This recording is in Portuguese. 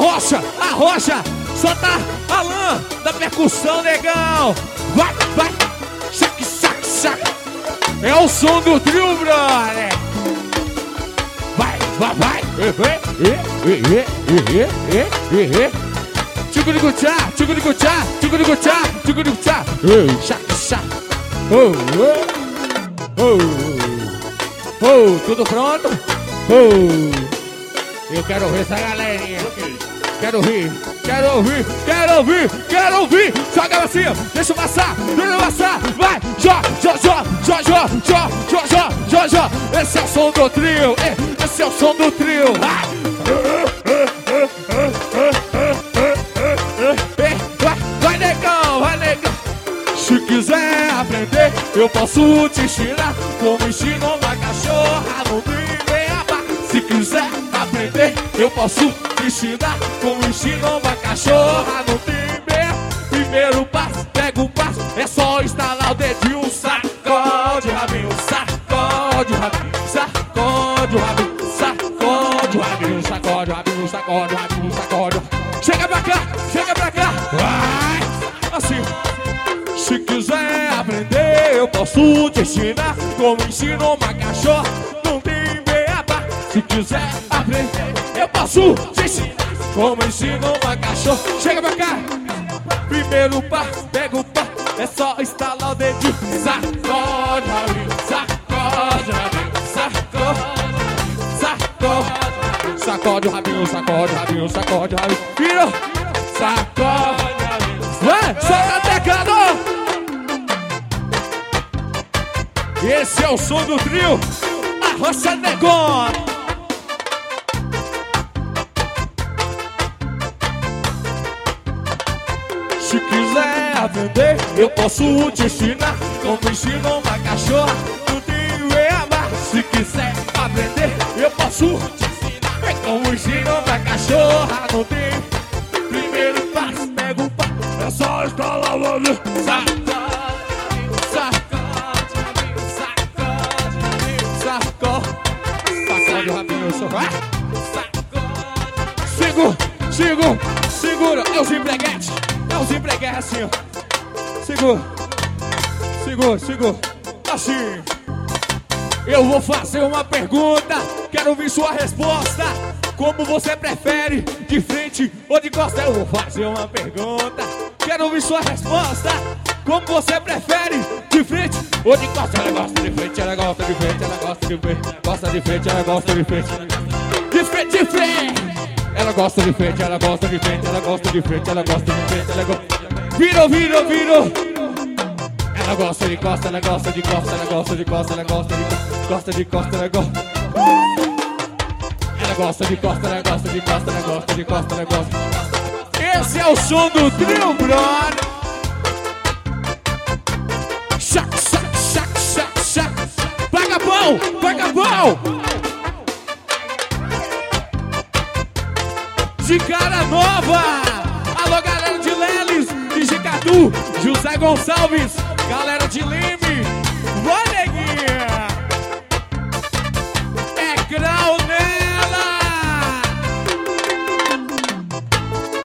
arrocha, solta Alan da percussão, negão. Vai, saque. É o som do trio, brother. Vai. Tchuguriguchá. Tudo pronto? Eu quero ver essa galerinha. Quero ouvir. Joga assim, deixa passar. Vai, Jó. Esse é o som do trio. Vai, negão. Se quiser aprender, eu posso te ensinar como ensino uma cachorra no Beabá. Se quiser aprender, eu posso te ensinar como ensino uma cachorra no Beabá. Primeiro passo, pega o passo, é só instalar o dedinho. Sacode o rabinho. Chega pra cá. Vai, assim. Se quiser aprender, eu posso te ensinar como ensino uma cachorra no Beabá. Se quiser aprender, eu posso te ensinar como ensino uma cachorra. Chega pra cá. Primeiro passo, pega o passo, é só instalar o dedinho. Sacode o rabinho. Sacode o rabinho. Virou. Sacode. Vai, solta a teclado. Esse é o som do trio Arrocha Negão. Se quiser aprender, eu posso te ensinar como ensino uma cachorra no Beabá. Se quiser aprender, eu posso te ensinar como ensino uma cachorra no Beabá. Primeiro passo, pega o passo, é só escalar o olho. Sacode o rabinho, vai. Segura, é os empreguetes assim, ó. Segura, assim. Eu vou fazer uma pergunta, quero ouvir sua resposta. Como você prefere, de frente ou de costas? Eu vou fazer uma pergunta, quero ouvir sua resposta. Como você prefere, de frente ou de costas? Ela gosta de frente, ela gosta de frente, ela gosta de frente. Gosta de frente, ela gosta de frente. De frente. Ela gosta de frente, ela gosta de frente, ela gosta de frente, ela gosta de frente, ela gosta. Virou. Ela gosta de costa, ela gosta de costa, ela gosta de costa, ela gosta de costa, ela gosta. Ela gosta de costa, ela gosta de costa, ela gosta de costa, ela gosta. Esse é o som do trio, brother. Chac. Paga pau. De cara nova. Alô, galera de Leles, de Jicatu, José Gonçalves, galera de Lime. Vai, neguinha. É grau, né?